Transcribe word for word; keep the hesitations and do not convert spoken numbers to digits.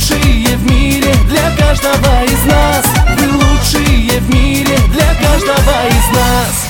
лучшие в мире для каждого из нас. Вы лучшие в мире для каждого из нас.